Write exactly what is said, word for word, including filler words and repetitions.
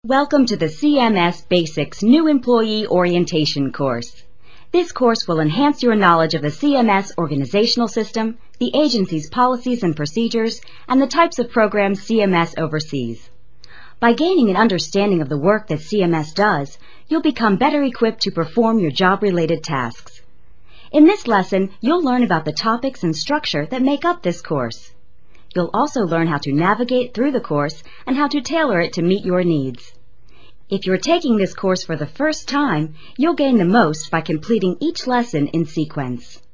Welcome to the C M S Basics New Employee Orientation course. This course will enhance your knowledge of the C M S organizational system, the agency's policies and procedures, and the types of programs C M S oversees. By gaining an understanding of the work that C M S does, you'll become better equipped to perform your job-related tasks. In this lesson, you'll learn about the topics and structure that make up this course. You'll also learn how to navigate through the course and how to tailor it to meet your needs. If you're taking this course for the first time, you'll gain the most by completing each lesson in sequence.